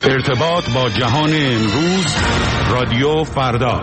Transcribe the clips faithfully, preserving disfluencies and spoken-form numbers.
ارتباط با جهان امروز، رادیو فردا.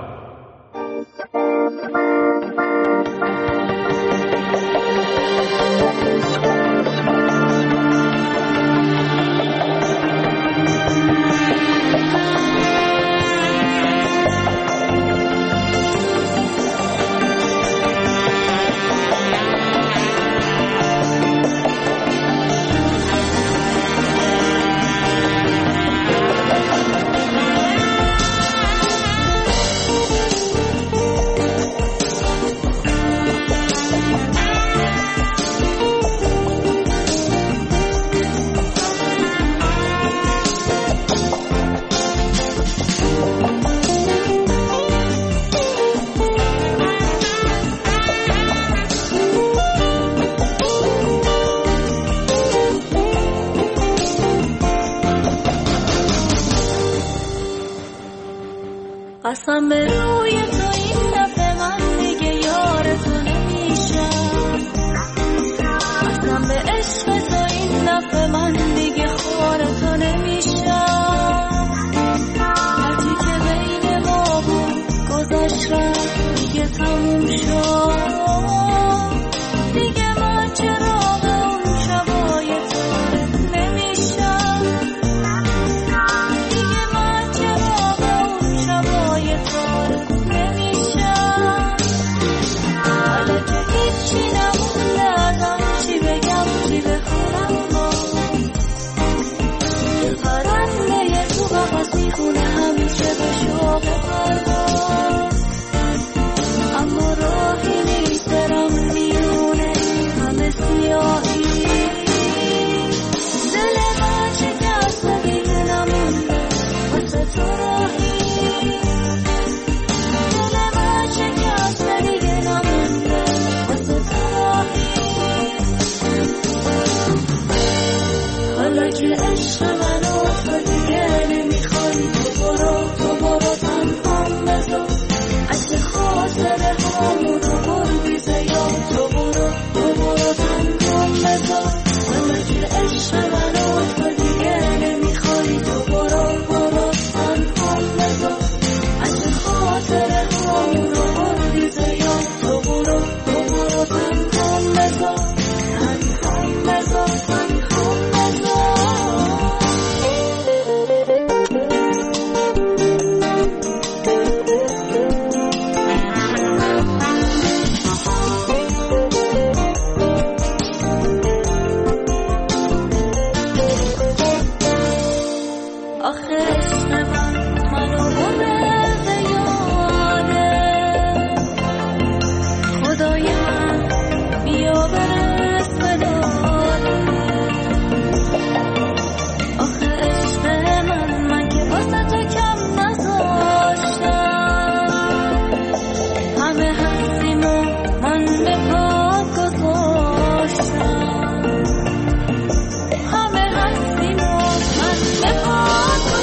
قسم به روی تو این دفعه من دیگه یار تو نمیشم، قسم به عشق تو این دفعه من دیگه خوار تو نمیشم. هرچی که بین ما بود گذشت رفت دیگه تموم شد، دیگه من چراغ اون شبای تو نمیشم، دیگه من چراغ اون شبای تو نمیشم. حالا که هیچی نمونده ازم، چی بگم چی بخونم، یه پرنده تو قفس میخونه همیشه به شوق پرواز، اما راهی نیست برم بیرونه همه سیاهی. دل من شکسته دیگه نمونده واسه تو راهی، دل من شکسته دیگه نمونده واسه تو راهی. حالا که عشق منو تو دیگه نمیخوای، تو برو تو برو تنهام بذار، اگه خاطره هامونو بردی زیاد، تو برو تو برو تنهام بذار. حالا که عشق منو تو دیگه نمیخوای، تو برو برو تنهام بذار، اگه خاطره هامونو بردی زیاد، تو برو تو برو تنهام بذار، تنهام بذار، تنهام بذار. آخه عشق من منو برده به یاده، خدای من بیا برس به داده. آخه عشق من من که واسه تو کم نذاشتم، همه هستیم و من به پا گذاشتم، همه هستیم و من به پا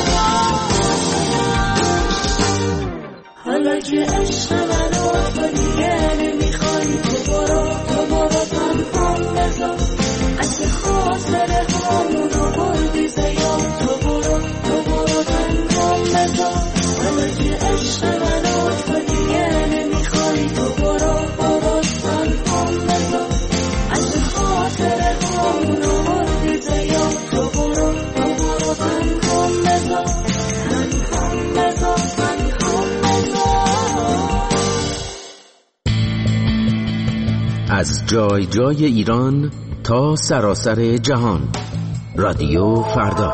حالا که عشق منو تو دیگه نمیخوای، تو برو تو برو تنهام بذار، اگه خاطره هامونو بردی زیاد، تو برو تو برو تنهام بذار. حالا که عشق منو تو دیگه نمیخوای، تو برو برو تنهام بذار، اگه خاطره هامونو بردی زیاد، تو برو تو برو تنهام بذار، تنهام بذار، تنهام بذار. از جای جای ایران تا سراسر جهان، رادیو فردا.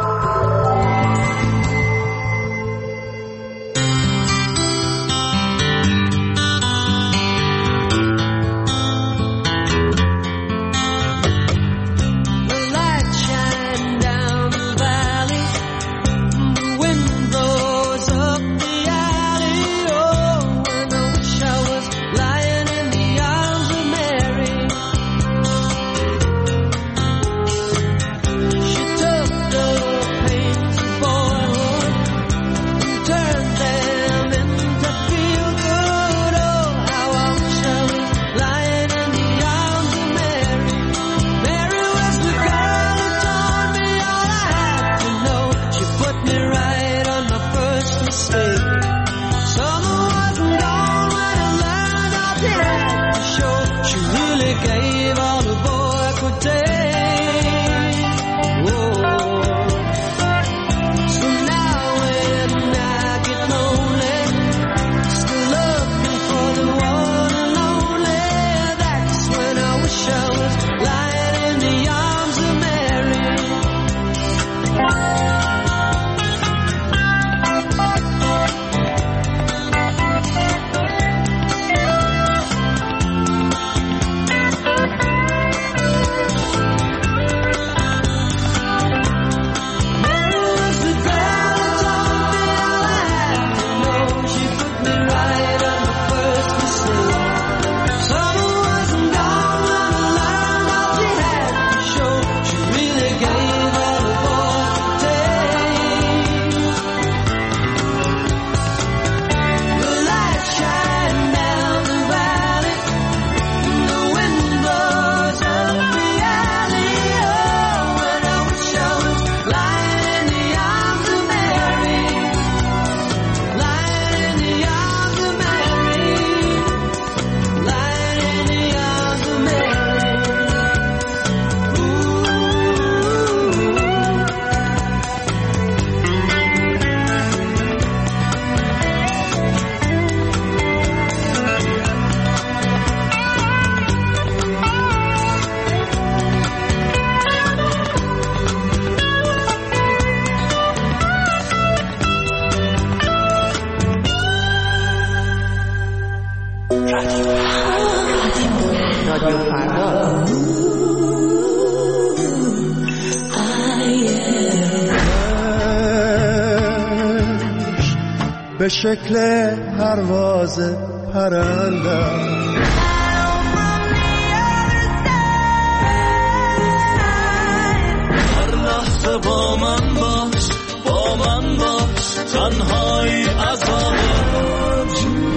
She took the به شکل پرواز پرندم. هر لحظه با من باش، با من باش، تنهایی عذابم.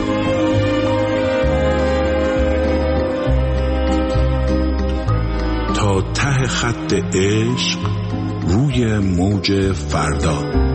تا ته خط عشق روی موج فردا.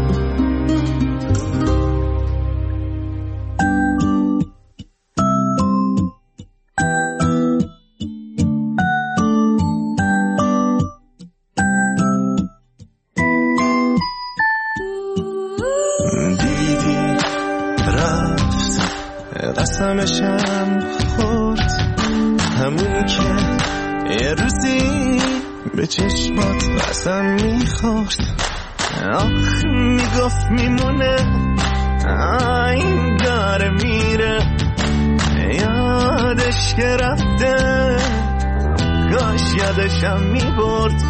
قسمشم خورد همون که یه روزی به چشمات قسم میخورد. آخ میگفت میمونه این داره میره، یادش که رفته کاش یادشم میبرد.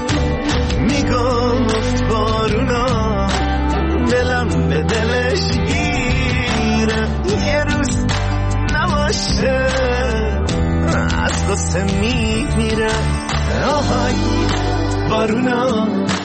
میگفت بارونا دلم به دلش گیره، یه روز نباشه از قصه میمیره. آهای بارونا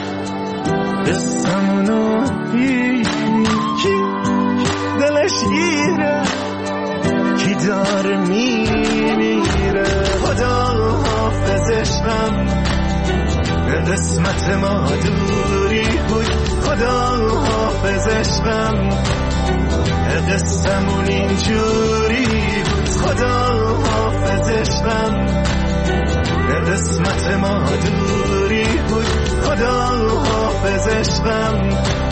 قصمونو کی دلش گیره، کی داره میمیره. خدا حافظش غم قسمت ما دوری بود، خدا حافظش غم قصمون اینجوری بود. خدا حافظش غم قسمت ما دوری بود، خدا حافظش غم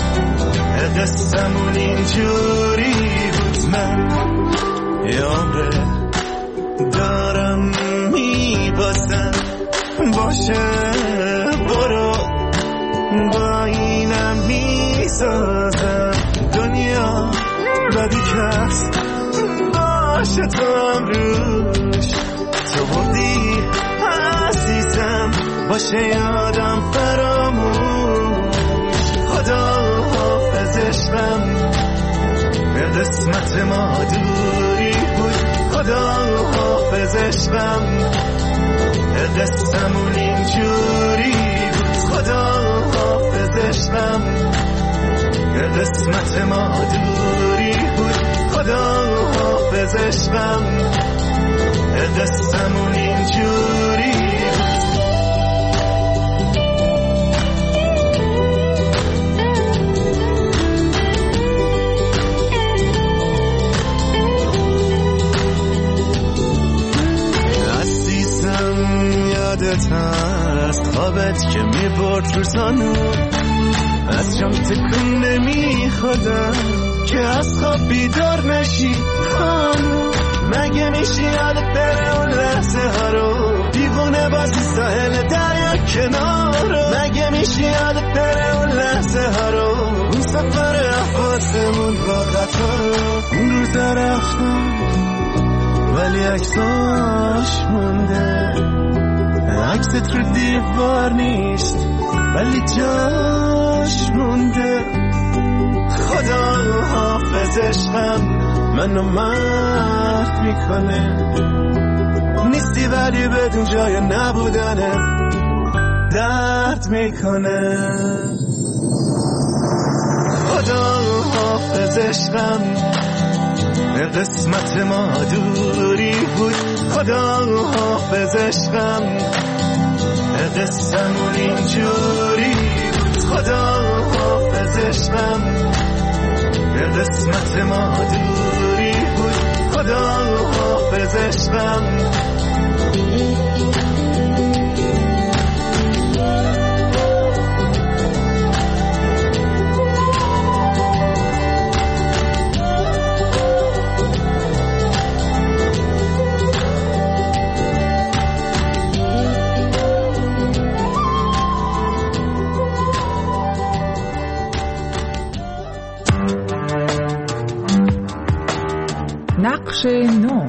قصمون اینجوری بود. من یاره دارم میبازم، باشه برو با اینم میسازم. دنیا بدی کس باشه تو هم روش، تو بودی عزیزم باشه یادم فراموش. خدا حافظش غم قسمت ما دوری بود، خدا حافظش غم قصمون اینجوری بود. خدا حافظش غم قسمت ما دوری بود، خدا حافظش غم قصمون اینجوری بود. عزیزم یادت هست خوابت که میبرد روزانو، از جام تکون نمی خودم که از خواب بیدار نشی خانو. مگه میشه یادت بره اون لحظه ها رو، دیوونه بازی ساحل دریا کنار رو. مگه میشه یادت بره اون لحظه ها رو، اون سفر احواسمون با قطار رو. اون روزا رفتم ولی عکساش مونده، عکست رو دیوار نیست ولی جاش مونده. خدا حافظش غم منو مرد میکنه، نیستی ولی بدون جای نبودنت درد میکنه. خدا حافظش غم قسمت ما دوری بود، خدا حافظش غم قصمون اینجوری بود. خدا حافظش غم قسمت ما دوری بود، خدا حافظش غم. نقش نو.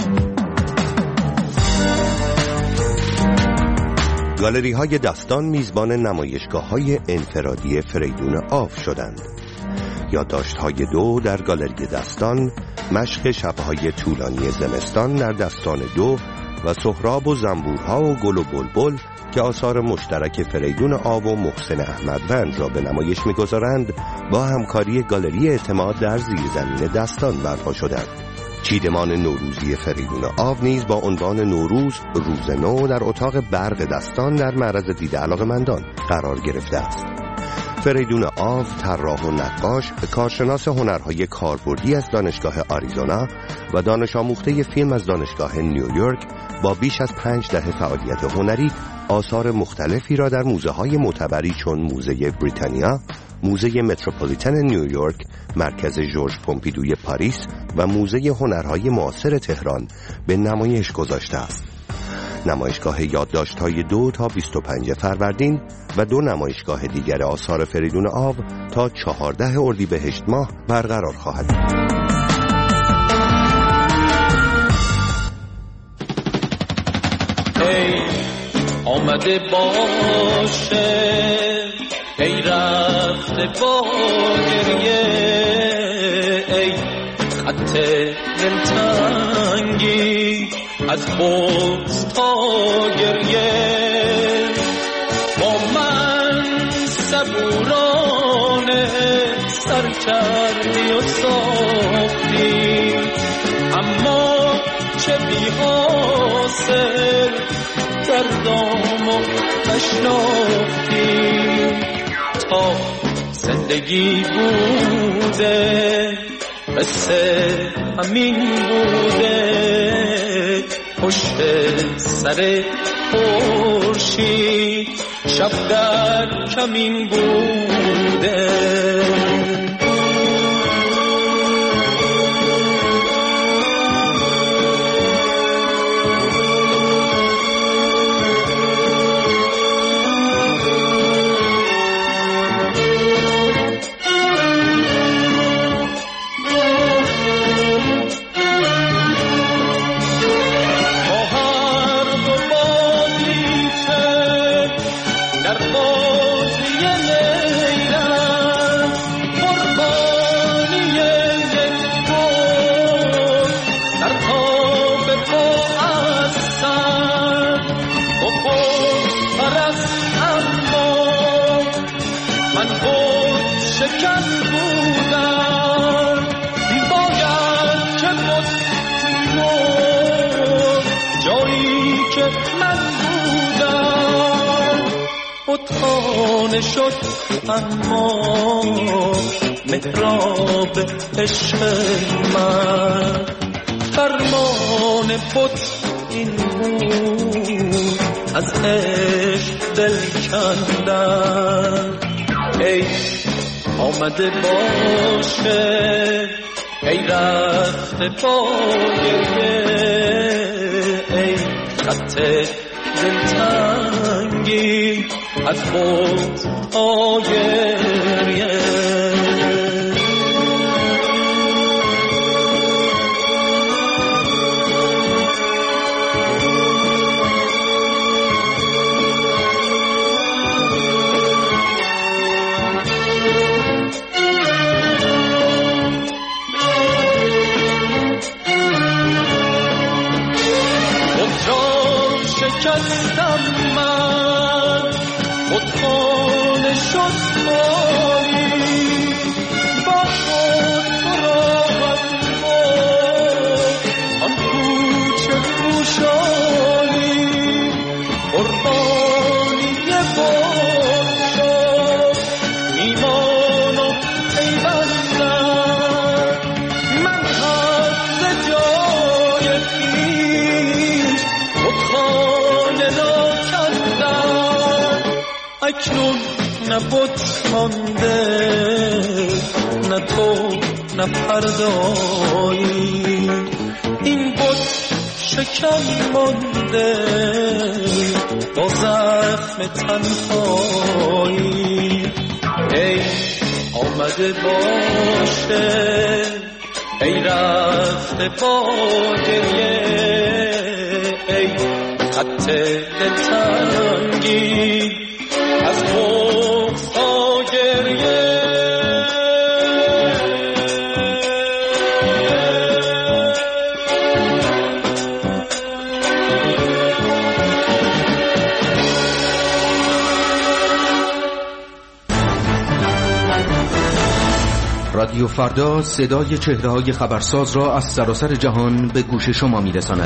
گالری های دستان میزبان نمایشگاه های انفرادی فریدون آف شدند. یادداشت‌های دو در گالری دستان، مشق شب‌های طولانی زمستان در دستان دو و سهراب و زنبورها و گل و بلبل که آثار مشترک فریدون آو و محسن احمدوند را به نمایش می‌گذارند با همکاری گالری اعتماد در زیرزمین دستان برپا شدند. چیدمان نوروزی فریدون آو نیز با عنوان نوروز روز نو در اتاق برق دستان در معرض دید علاقه‌مندان قرار گرفته است. فریدون آو طراح و نقاش، کارشناس هنرهای کاربردی از دانشگاه آریزونا و دانش آموخته فیلم از دانشگاه نیویورک، با بیش از پنج دهه فعالیت هنری آثار مختلفی را در موزه‌های معتبری چون موزه بریتانیا، موزه متروپولیتن نیویورک، مرکز ژورژ پومپیدوی پاریس و موزه هنرهای معاصر تهران به نمایش گذاشته است. نمایشگاه یادداشت‌های دو تا بیست و پنجم فروردین و دو نمایشگاه دیگر آثار فریدون آو تا چهاردهم اردیبهشت ماه برقرار خواهد بود. ای آمده باشه، ای رفته با گریه، ای خط دلتنگی از بغض تا گریه، با من صبورانه سر کردی و ساختی، اما چه بی حاصل دردامو نشناختی. تا زندگی بوده قصه همین بوده، پشت سر خورشید شب در کمین بوده. خانه شد اما محراب عشق من، فرمان بود این بود از عشق دل کندن. ای آمده باشه، ای رفته با گریه، ای خط دلتنگی از خود آگریه. خود شکستم من، خود خانه شد مالی، با خود براغم بود آن کوچه کوشالی، قربانی بود شد ایمان و پیوندم. من از جای پیش خود خانه را کندم، اکنون نه بت مانده، نه تو نه پردایی، این بت شکم مانده با زخم تنهایی. ای آمده باشه، ای رفته با گریه، ای خط دلتنگی از بغض تا گریه. رادیو فردا صدای چهره‌های خبرساز را از سراسر جهان به گوش شما می‌رساند.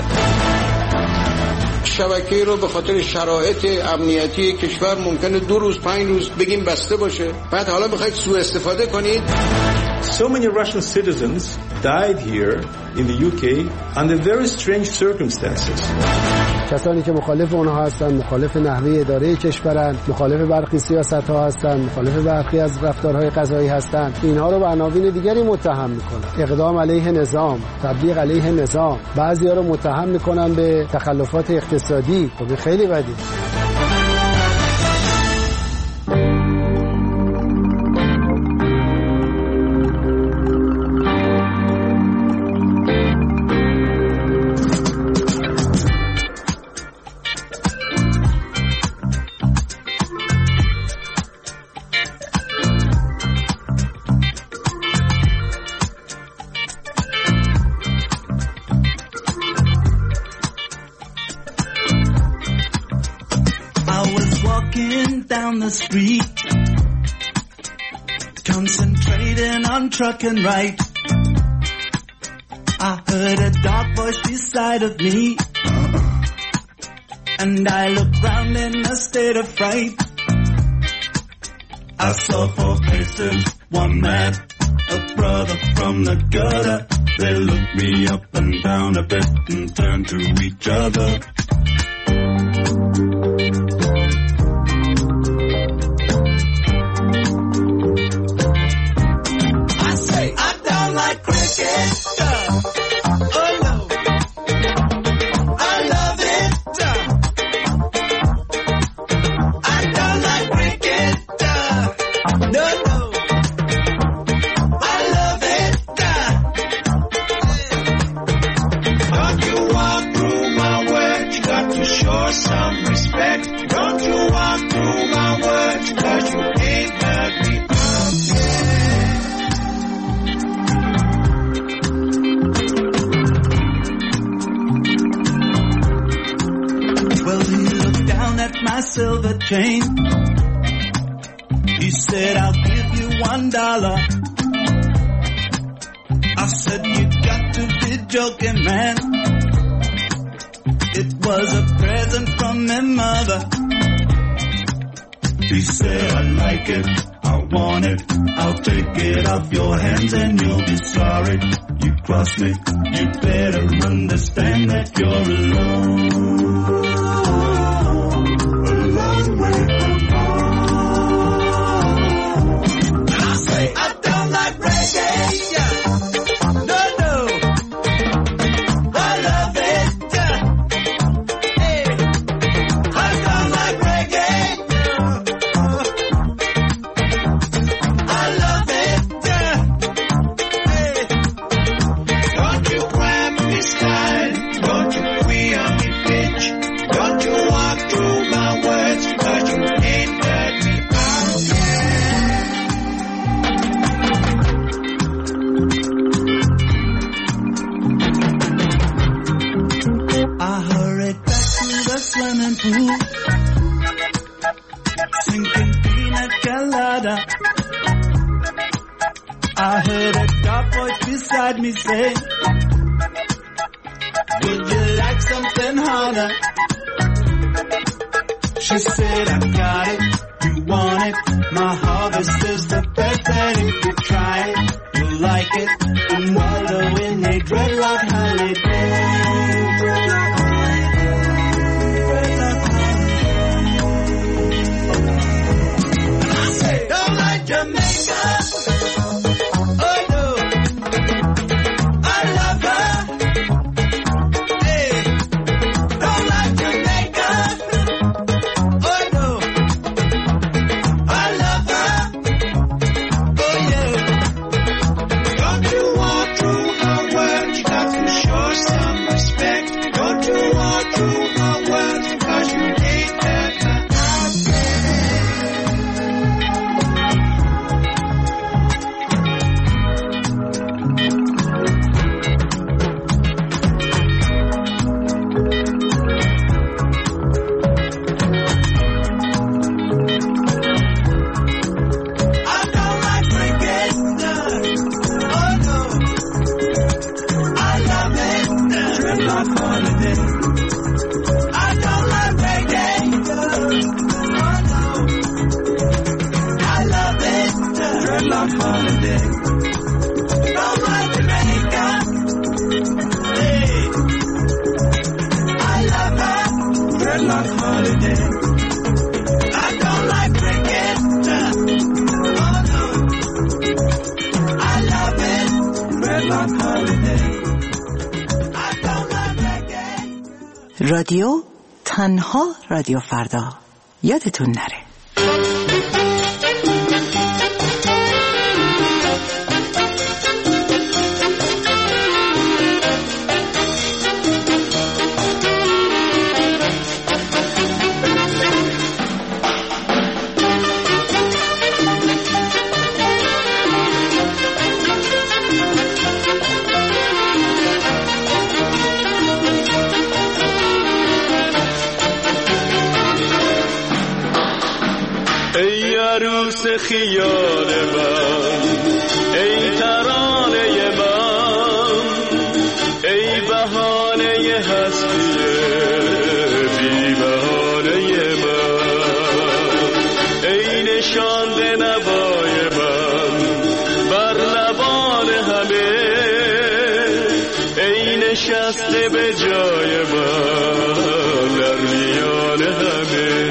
شبکه رو به خاطر شرایط امنیتی کشور ممکنه دو روز پنج روز بگیم بسته باشه، بعد حالا بخواید سوء استفاده کنید. So many Russian citizens died here in the U K under very strange circumstances. کسانی که مخالف اونها هستند، مخالف نحوه اداره کشورند، مخالف برخی سیاست‌ها هستند، مخالف برخی از رفتارهای قضایی هستند، اینها رو به عناوین دیگری متهم میکنن. اقدام علیه نظام، تبلیغ علیه نظام، بعضی‌ها رو متهم میکنن به تخلفات اقتصادی. خب خیلی بدی. The street, concentrating on trucking right. I heard a dark voice beside of me, and I looked round in a state of fright. I saw four faces, one man, a brother from the gutter. They looked me up and down a bit and turned to each other. Silver chain. He said, I'll give you one dollar. I said, you got to be joking, man. It was a present from my mother. He said, I like it, I want it, I'll take it off your hands and you'll be sorry. You cross me, you better understand that you're alone. Sinking pina colada. I heard a dark voice beside me say, would you like something harder? She said, I got it, you want it. My harvest is the best, and if you try it, you'll like it. And wallow in a dreadlock holiday. Dreadlock holiday. Don't like Jamaica. Hey, I love her. Dreadlock holiday. I don't like cricket. Oh no, I love it. Dreadlock holiday. I don't like reggae. رادیو تنها رادیو فردا. یادتون نره. عروس خیال من، ای ترانه من، ای بهانه هستی بی بهانه من، ای نشانده نوای من بر لبان همه، ای نشسته به جای من در میان همه.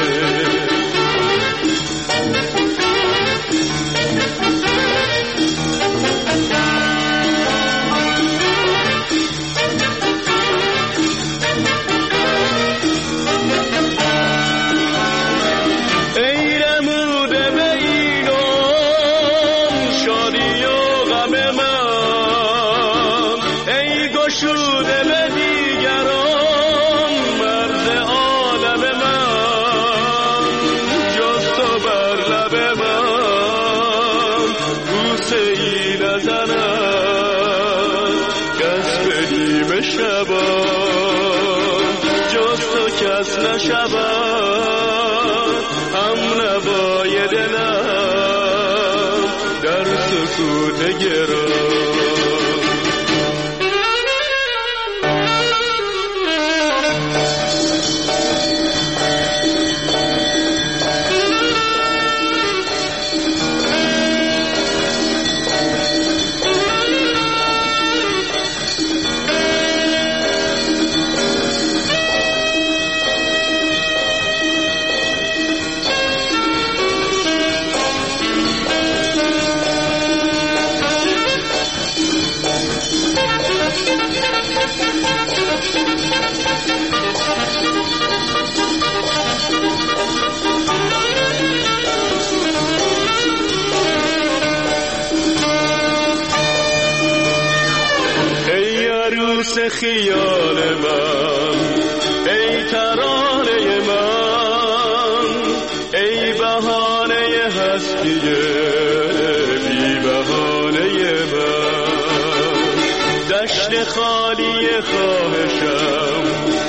خیال من، ای ترانه من، ای بهانه هستی بی بهانه من، دشت خالی خواهشم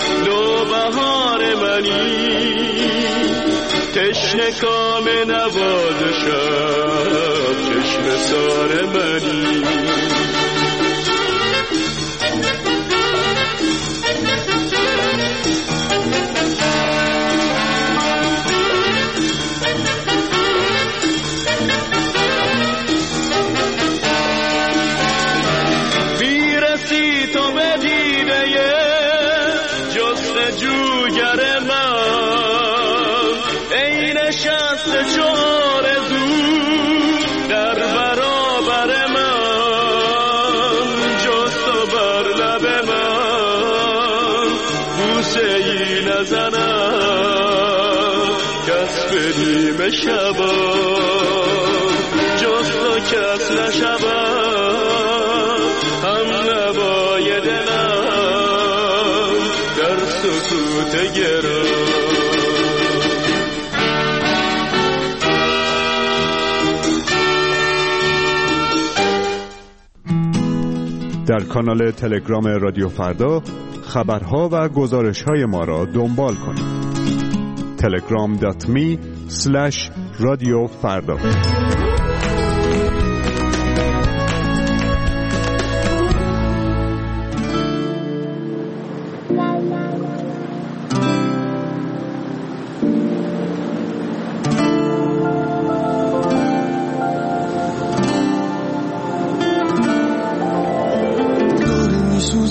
نوبهار منی، تشنه کام نوازشم چشم سار منی. بدیم شبا جز تو کس نشبا، هم نوای دلم در سکوت گرا. در کانال تلگرام رادیو فردا خبرها و گزارش‌های ما را دنبال کنید. تلگرام دات می سلش رادیو فردا.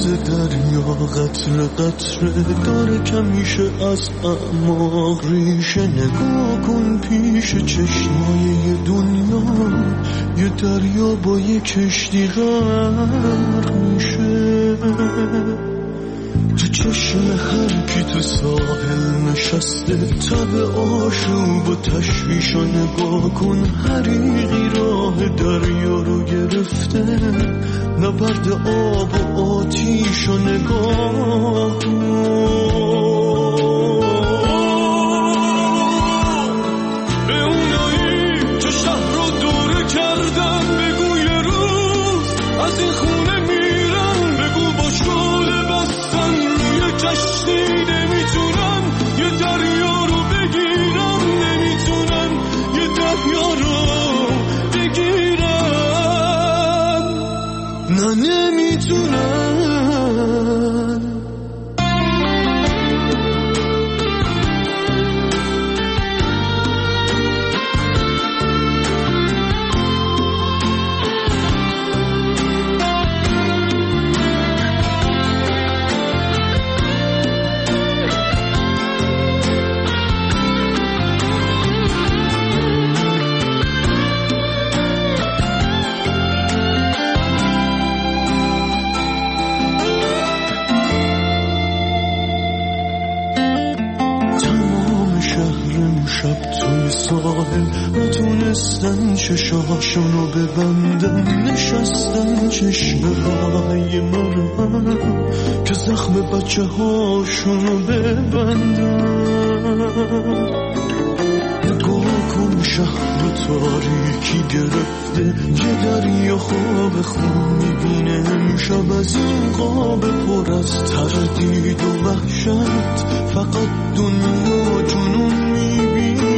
دریا قطره قطره داره کمیشه از اعماق ریشه. نگاه کن پیش چشمای دنیا یه دریا با یه کشتی غرق میشه. تو چشم هر کی تو ساحل نشسته تب آشوب و تشویش و نگاه کن حریقی راه دریا رو گرفته. نبرد آب و آتیش و نگاه به اونایی که شهر رو دوره کردن بگو یه روز از این خونه میرن. بگو با شعله بستن روی کشتی نمیتونن یه دریا رو بگیرن. نمیتونن یه دریا رو بگیرن. نه نمیتونن. نتونستن چشاشونو ببندن. نشستن چشمه های مرهم که زخم بچه هاشونو ببندن. نگاه کن شهر تاریکی گرفته یه دریا خواب خون میبینه. امشب از این قاب پر از تردید و وحشت فقط دنیا جنون میبینه.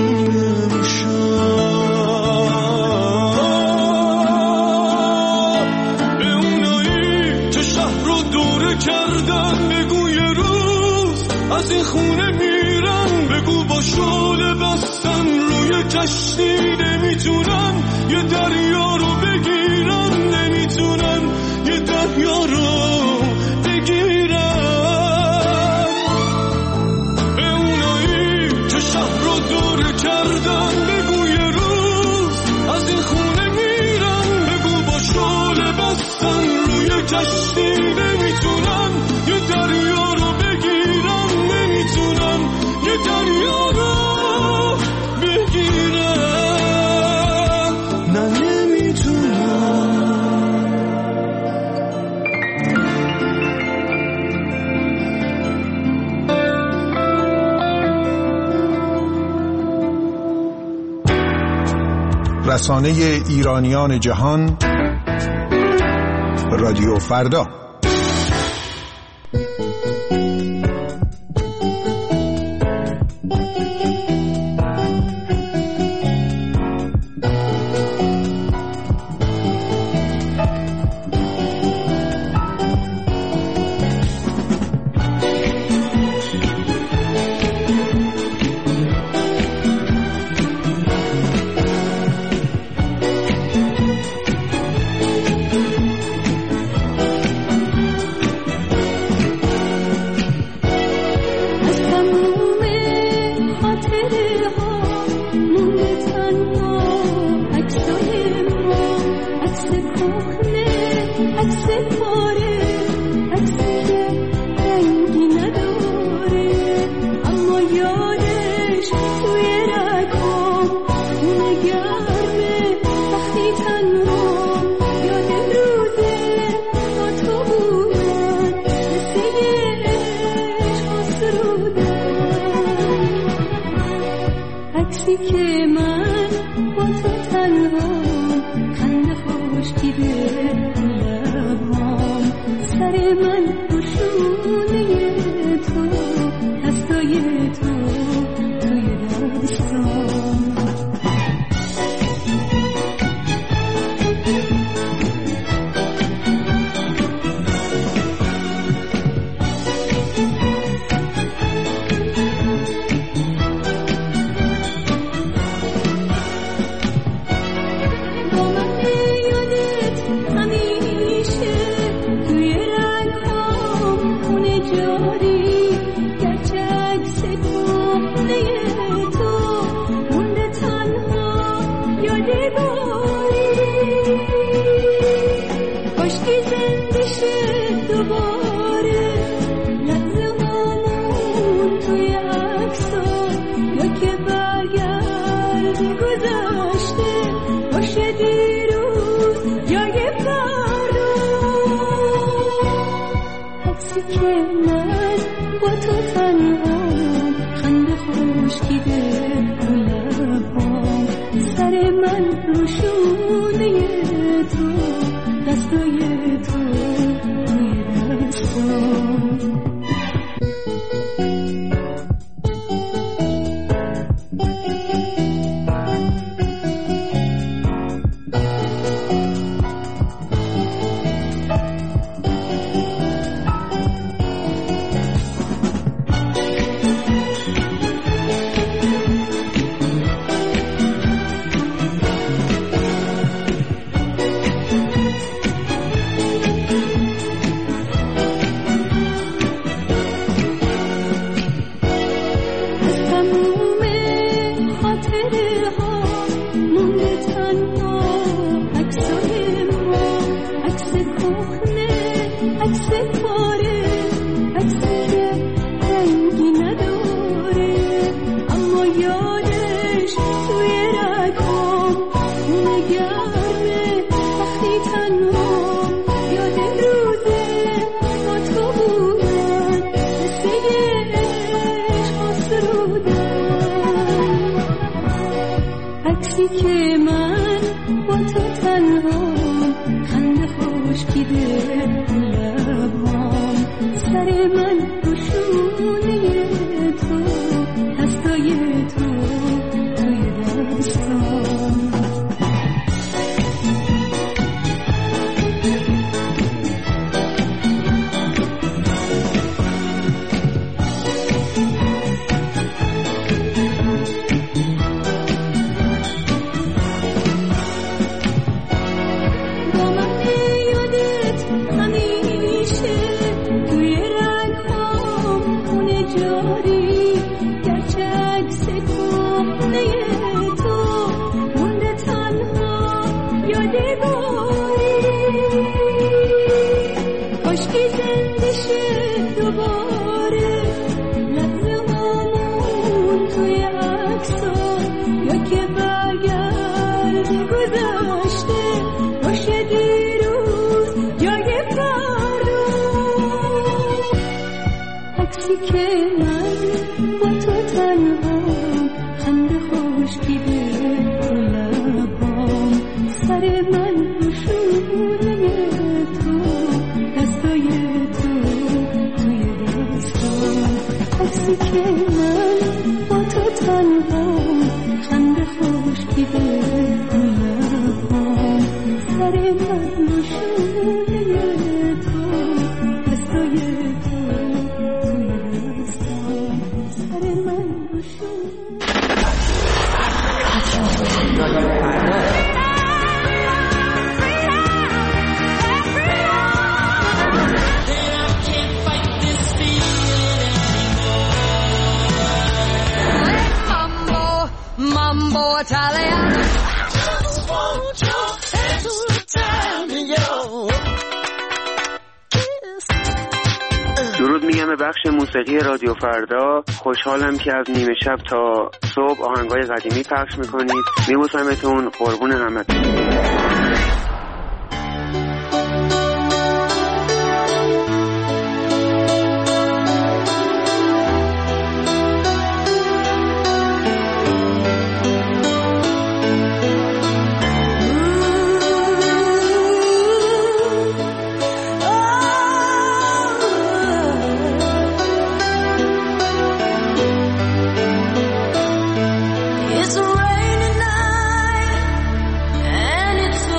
کردن بگو یه روز از این خونه میرن. بگو با شعله بستن روی کشتی نمیتونن یه دریا رو بگیرن. نمیتونن یه دریا رو بگیرن. به اونایی که شهر رو دوره کردن بگو یه روز از این خونه میرن. بگو با شعله بستن روی کشتی نمیتونن یه دریا رو بگیرن. نمیتونن یه دریا رو بگیرن. نه نمیتونن. رسانه ایرانیان جهان رادیو فردا. همین دوباره لحظه هامون توی عکس‌ها یا که برگردی گذشته باشه دیروز یا یه فردا عکسی که من با تو تنهام خنده خشکیده رو لبام سر من رو شونه تو دستای تو روی دستام درود میگم به بخش موسیقی رادیو فردا. خوشحالم که از نیمه شب تا صبح آهنگای قدیمی پخش میکنید. میبوسمتون، قربون همتون. It's a rainy night and it's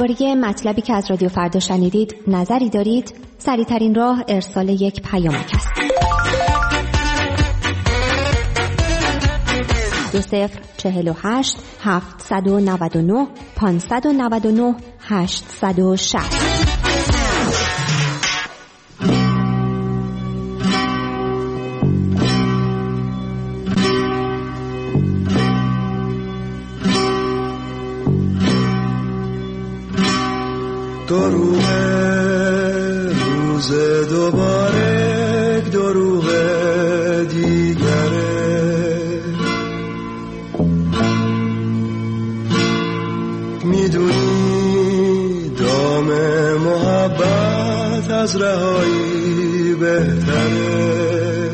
درباره مطلبی که از رادیو فردا شنیدید نظری دارید؟ سریع‌ترین راه ارسال یک پیامک است. دو صفر چهل و هشت هفتصد و نود و نه پانصد و نود و نه هشتصد و شصت. دروغ روز دوباره دروغ دیگره، میدونی دام محبت از رهایی بهتره.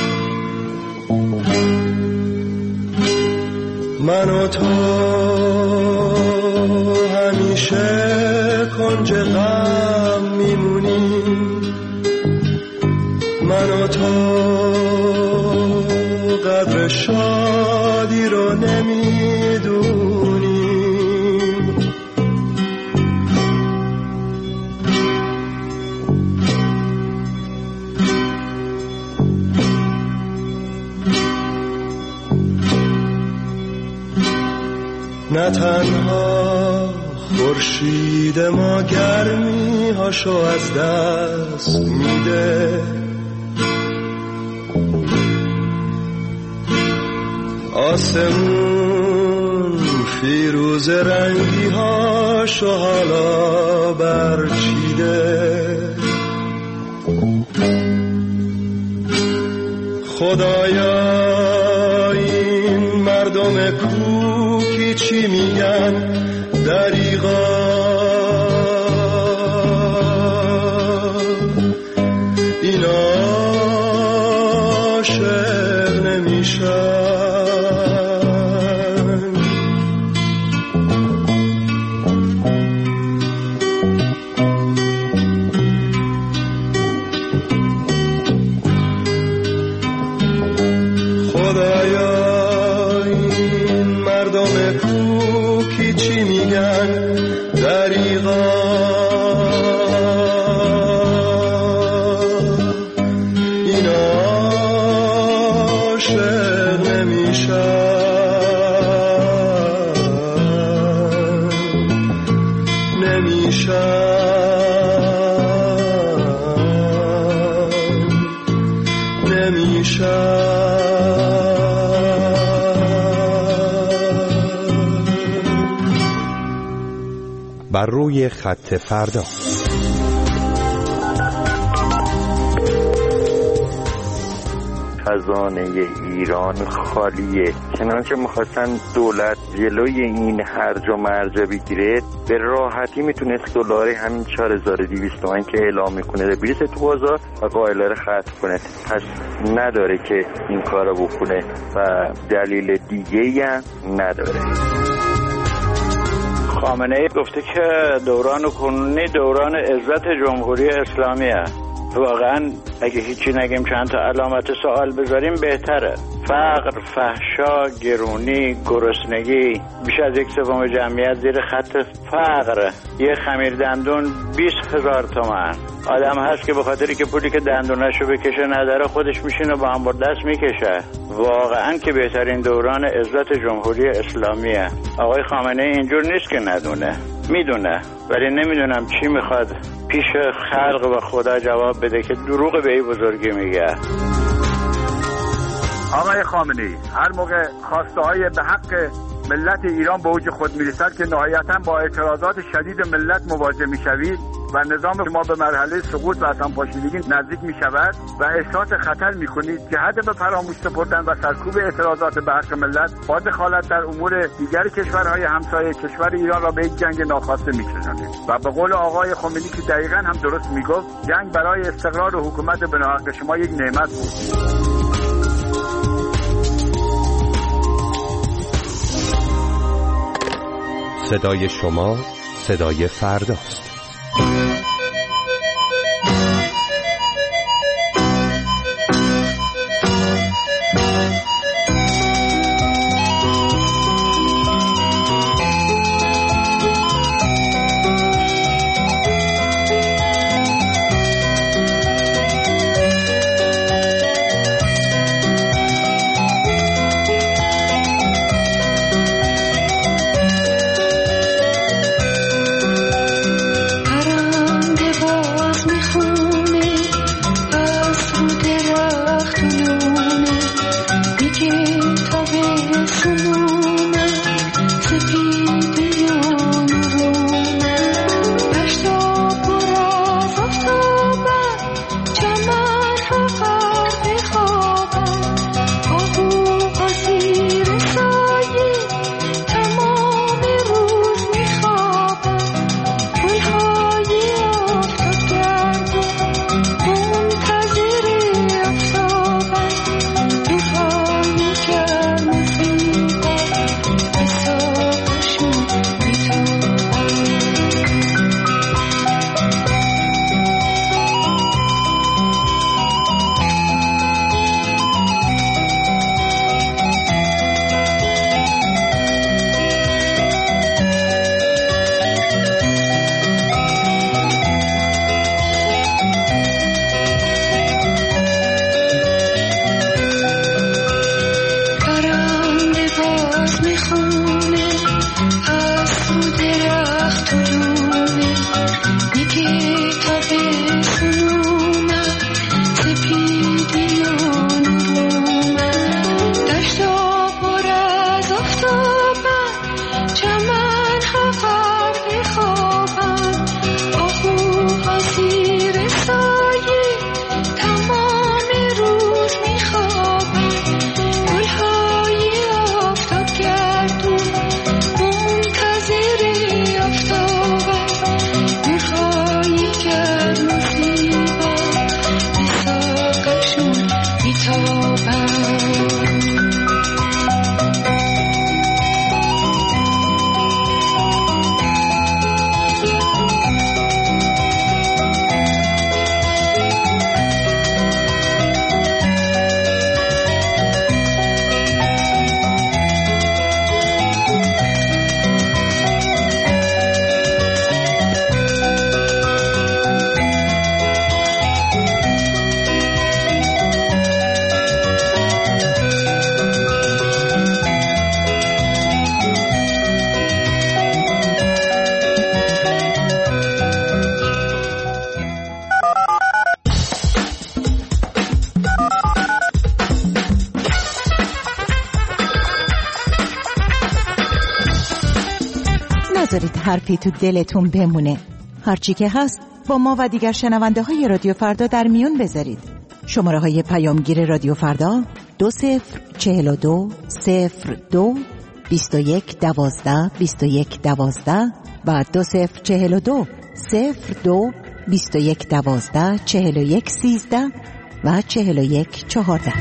من و تو همیشه کنج غم میمونیم، من و تو قدر شادی رو نمیدونیم. نه تنها خورشید ما گرمی هاشو از دست میده، آسمون فیروز رنگی هاشو حالا برچیده. خدایا این مردم کوکی چی میگن دریغا، اینا عاشق نمیشن. خدایا این مردم کوکی چی میگن دریغا، اینا عاشق نمیشن نمیشن نمیشن. بر روی خط فردا. خزانه ایران خالیه، چنانچه میخواستن دولت جلوی این هرج و مرج بگیره به راحتی میتونست دلار همین چهار هزار و دویست تومان که اعلام میکنه بریزه تو بازار و قائله رو ختم کنه. پس نداره که این کارو بکنه و دلیل دیگه‌ای هم نداره. خامنه ای گفته که دوران کنونی دوران عزت جمهوری اسلامیه. واقعا اگه هیچی نگیم چند تا علامت سوال بذاریم بهتره. فقر، فحشا، گرونی، گرسنگی، بیش از یک سوم جمعیت زیر خط فقر. یه خمیر دندون بیست هزار تومان. آدم هست که به خاطری که پولی که دندونشو بکشه نداره خودش میشینه با هم دست میکشه. واقعا که بهترین دوران عزت جمهوری اسلامیه. آقای خامنه ای اینجور نیست که ندونه، میدونه، ولی نمیدونم چی میخواد پیش خلق و خدا جواب بده که دروغ به این بزرگی میگه. آقای خامنه‌ای هر موقع خواسته های به حق ملت ایران به اوج خود میرسد که نهایتاً با اعتراضات شدید ملت مواجه میشوید و نظام ما به مرحله سقوط و اصلا پاشیدگی نزدیک میشود و احساس خطر میکنید که هدف فراموش سپردن و سرکوب اعتراضات به حق ملت با دخالت در امور دیگر کشورهای همسایه کشور ایران را به یک جنگ ناخواسته میکشانید. و به قول آقای خمینی که دقیقاً هم درست میگفت، جنگ برای استقرار و حکومت به ناحق شما یک نعمت بود. صدای شما صدای فرداست. نذارید حرفی تو دلتون بمونه. هرچی که هست با ما و دیگر شنونده های رادیو فردا در میون بذارید. شماره های پیامگیر رادیو فردا دو صفر چهل و دو صفر دو بیست و یک دوازده بیست و یک دوازده و دو صفر چهل و دو صفر دو بیست و یک دوازده چهل و یک سیزده و چهل و یک چهارده.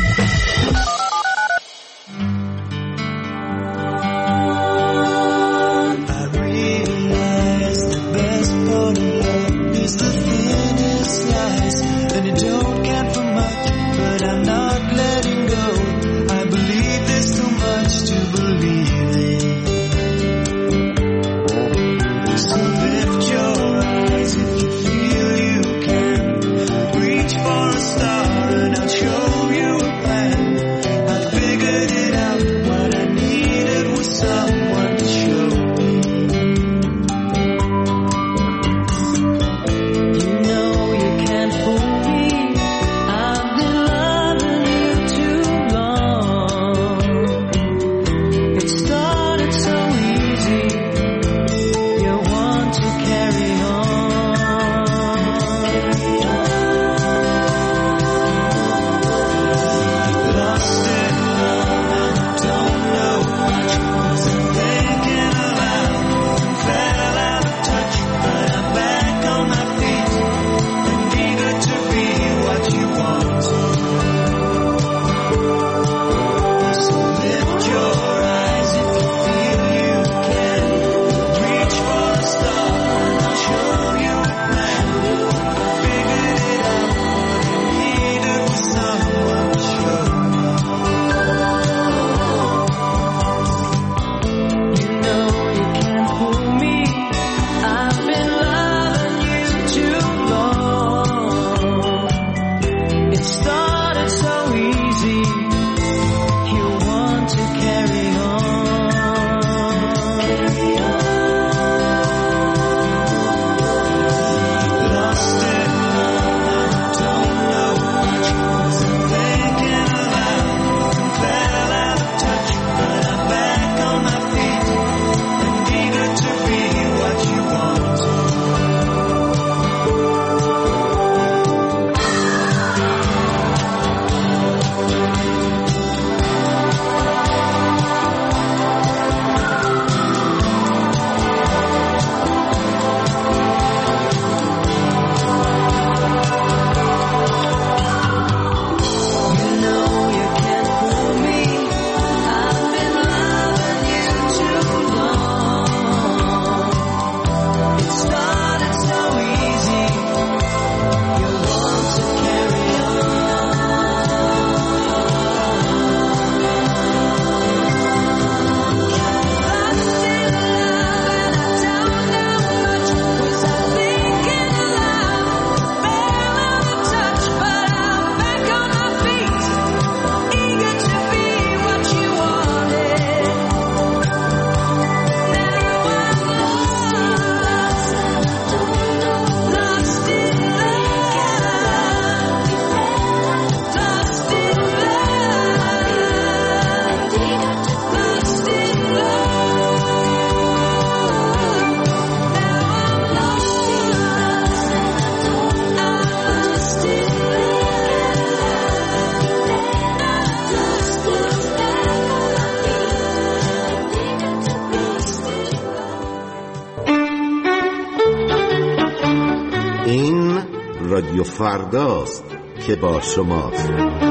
رادیو فرداست که با شماست.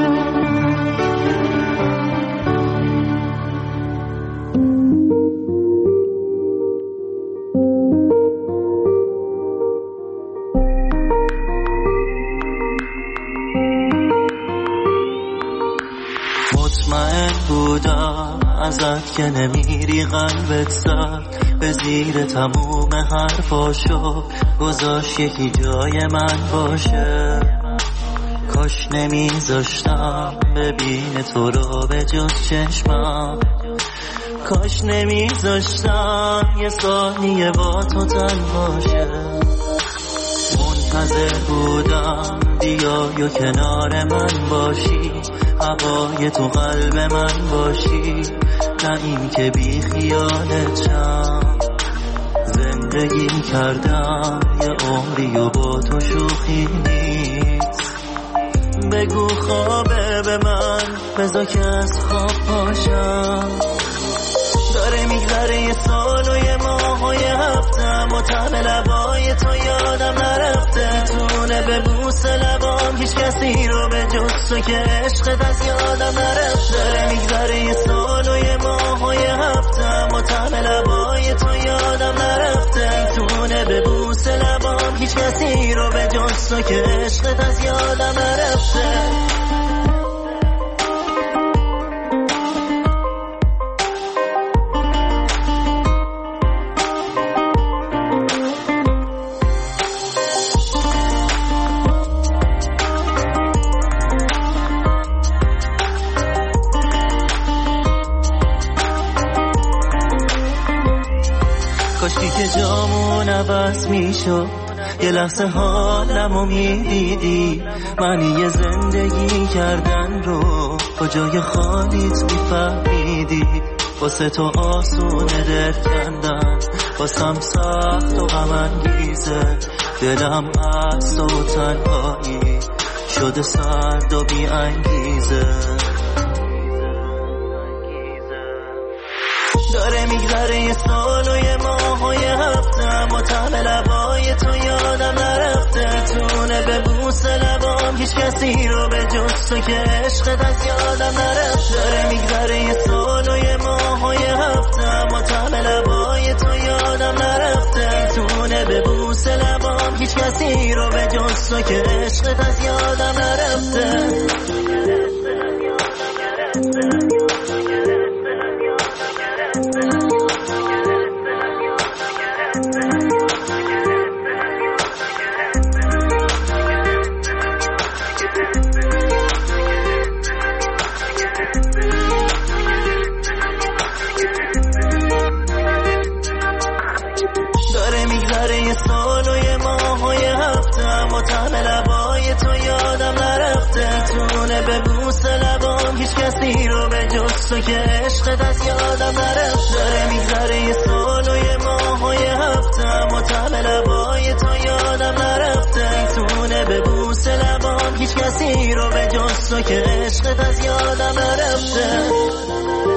مطمئن بودم ازت که نمیری قلبت سرد به زیر تموم حرفاشو گذاشت یکی جای من باشه. کاش نمیذاشتم ببین تو رو به جز چشمم، کاش نمیذاشتم یه ثانیه با تو تنها شه. منتظر بودم بیای و کنار من باشی، هوای تو قلب من باشی، نه این که بی خیالت شم. زندگی کردم یه عمری و با تو شوخی نیست. بگو خوابه به من بذار که از خواب پاشم. داره میگذره یه سال و یه ماه و یه هفتم و طعم لبای تو یادم نرفته. تونه به بوس لبام هیچ کسی رو به جز تو که عشقت از یادم نرفته. داره میگذره یه سال و یه ماه و یه هفتم و طعم لبای تو یادم نرفته. تونه به بوس لبام هیچ کسی رو به جز تو که عشقت از یادم نرفته. کاشکی که جامون عوض میشد یه لحظه حالمو میدیدی. معنی زندگی کردن رو کجای خالیت میفهمیدی. واسه تو آسونه دل کندن واسم سخت و غم انگیزه. دلم از تو تنهایی شده سرد و بی انگیزه. داره میگذره یه سال و یه ماه و یه هفتم و طعم لبای تو یادم نرفته. تونه به بوس لبام هیچ کسی رو به جز تو که عشقت از یادم نرفته. داره میگذره یه سال و یه ماه و یه هفتم و طعم لبای تو یادم نرفته. تونه به بوس لبام هیچ کسی رو به جز تو که عشقت از یادم نرفته. داره میگذره یه سال و یه ماه و یه هفتم و طعم لبای تو یادم نرفته. تونه به بوس لبام هیچ کسی رو به جز تو که عشقت از یادم نرفته. داره میگذره یه سال و یه ماه و یه هفتم و طعم لبای تو یادم نرفته. تونه به بوس لبام هیچ کسی رو به جز تو که عشقت از یادم نرفته.